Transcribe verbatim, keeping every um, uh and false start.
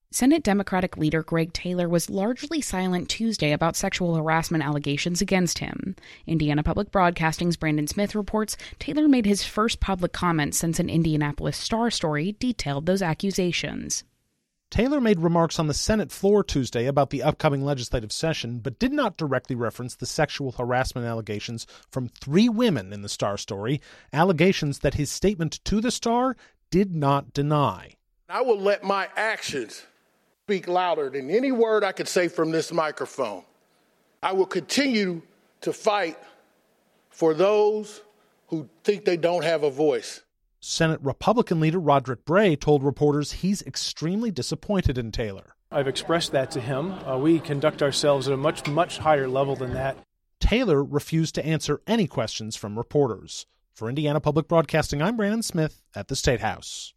Senate Democratic leader Greg Taylor was largely silent Tuesday about sexual harassment allegations against him. Indiana Public Broadcasting's Brandon Smith reports Taylor made his first public comment since an Indianapolis Star story detailed those accusations. Taylor made remarks on the Senate floor Tuesday about the upcoming legislative session, but did not directly reference the sexual harassment allegations from three women in the Star story, allegations that his statement to the Star did not deny. I will let my actions speak louder than any word I could say from this microphone. I will continue to fight for those who think they don't have a voice. Senate Republican leader Roderick Bray told reporters he's extremely disappointed in Taylor. I've expressed that to him. Uh, we conduct ourselves at a much, much higher level than that. Taylor refused to answer any questions from reporters. For Indiana Public Broadcasting, I'm Brandon Smith at the State House.